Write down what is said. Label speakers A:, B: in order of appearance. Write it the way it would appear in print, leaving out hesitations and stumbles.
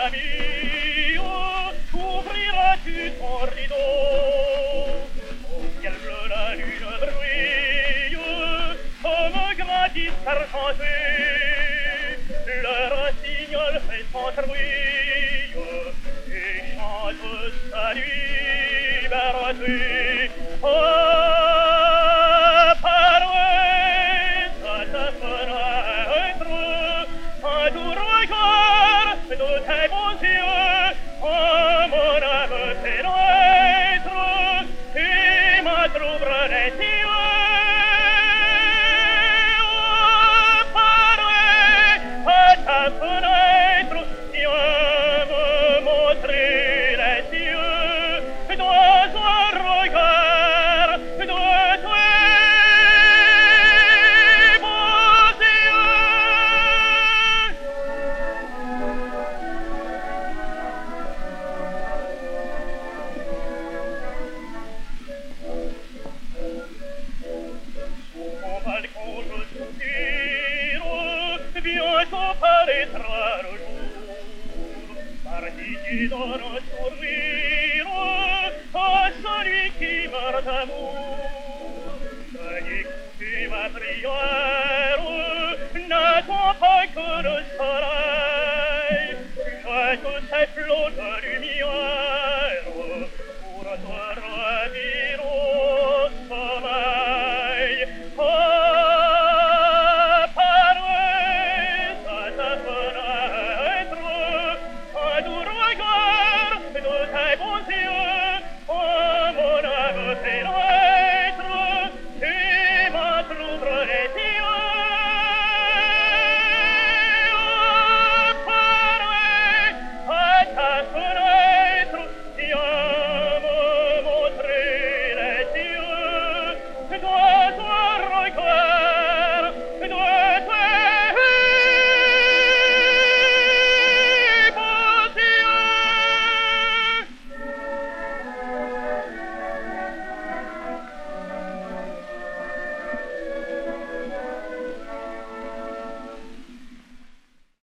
A: ami, ouvriras-tu ton rideau? Au ciel bleu la lune brille, comme gratis argenté. Le rossignol fait son bruit et chante sa nuit bercée. Bientôt paraîtra le jour, parti qui donne un sourire à celui qui meurt d'amour. Veuillez écouter ma prière, n'attends pas que le soleil jette ses flots de